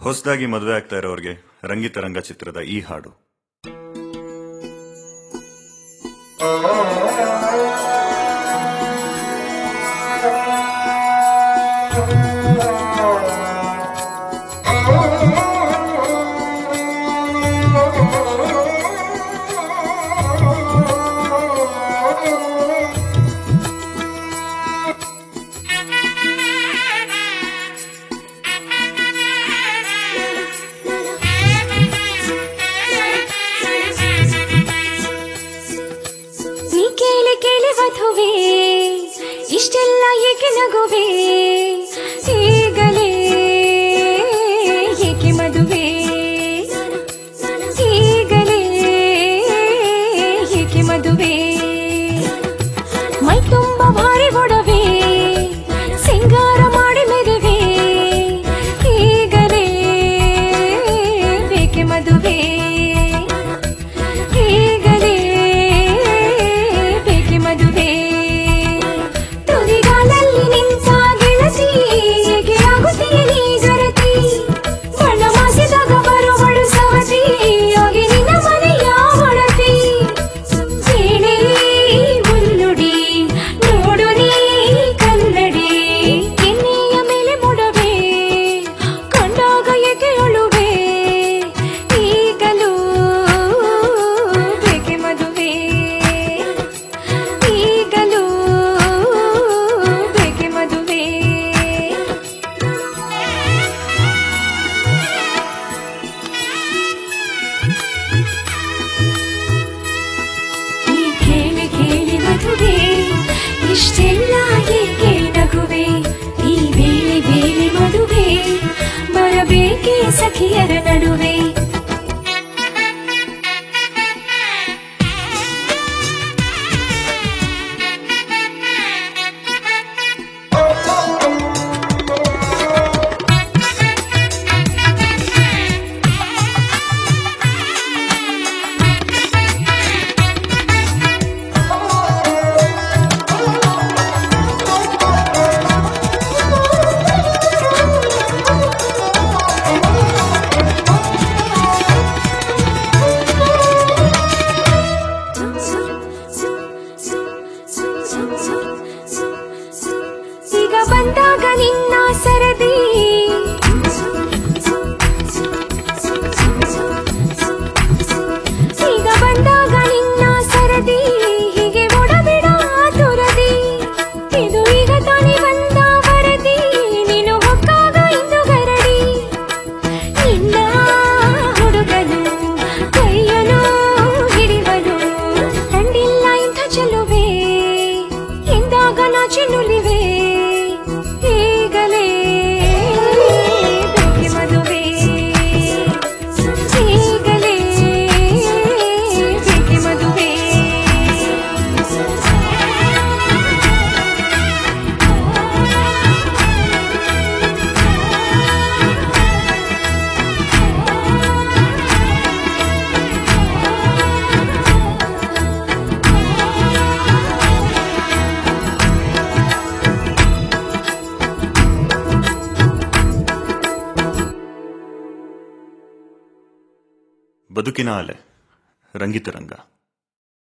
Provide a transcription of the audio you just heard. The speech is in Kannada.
ಹೊಸದಾಗಿ ಮದುವೆ ಆಗ್ತಾ ಇರೋರಿಗೆ ರಂಗಿತರಂಗ ಚಿತ್ರದ ಈ ಹಾಡು. ಇಷ್ಟೆಲ್ಲ ಏಕೆ ನಗುವೆ, ಈಗಲೇ ಏಕೆ ಮದುವೆ, ಈಗಲೇ ಏಕೆ ಮದುವೆ, ಮೈ ತುಂಬ ಭಾರಿ ಒಡವೆ, ಸಿಂಗಾರ ಮಾಡಿ ಮೆದುವೆ, ಈಗಲೇ ಏಕೆ ಮದುವೆ, ಈಗಲೇ ಏಕೆ ಮದುವೆ. ಇಷ್ಟೆಲ್ಲ ಏಕೆ ನಗುವೆ, ಈ ಬೇಳೆ ಬೇಳೆ ಮದುವೆ ಬರಬೇಕೆ ಸಖಿಯರ ನಡುವೆ. ಈಗ ಬಂದಾಗ ನಿನ್ನ ಸರದಿ, ಈಗ ಬಂದಾಗ ನಿನ್ನ ಸರದಿ, ಹೀಗೆ ಒಡಬಿಡ ತುರದಿ, ಇದು ಈಗ ತಾನೇ ಬಂದ ವರದಿ, ನೀನು ಹೊಕ್ಕಾಗ ಇಂದು ಗರಡಿ, ನಿನ್ನ ಹುಡುಗನು ಕೈಯನು ಹಿಡಿವನು, ಕಂಡಿಲ್ಲ ಇಂಥ ಚೆಲುವೆ ಎಂದಾಗ ನಾಚಿ ನುಲಿವೆ, ಈಗಲೇ ಬೇಕೆ ಮದುವೆ, ಈಗಲೇ ಬೇಕೆ ಮದುವೆ. ಬದುಕಿನ ಅಲೆ ರಂಗಿತರಂಗ.